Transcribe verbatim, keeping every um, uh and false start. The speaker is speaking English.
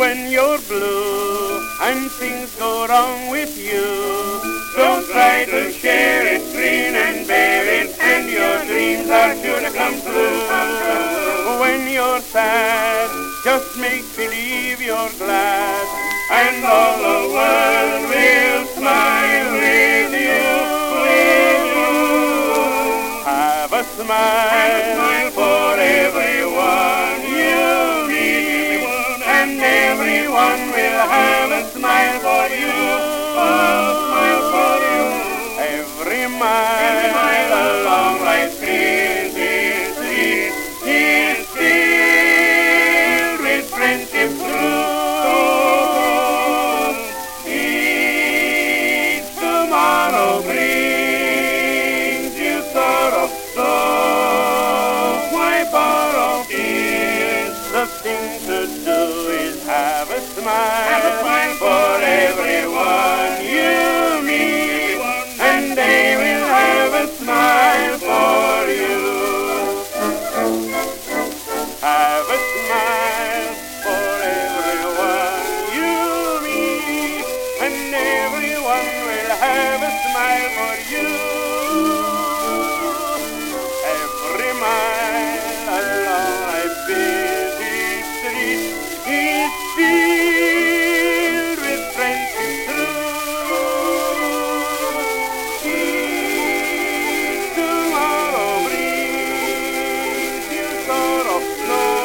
when you're blue and things go wrong with you. Don't try to share it, grin and bear it, and your dreams are sure to come true. When you're sad, just make believe you're glad, and all the world will smile with you, with you. Have a smile, have a smile for everyone you meet, and everyone will have a smile for you, a smile for you. Every mile, every mile along life's busy street is filled with friendship true. Each tomorrow brings you sorrow, so why borrow? Is the thing to do is have a smile, have a smile for everyone you meet, and they will have a smile for you. Have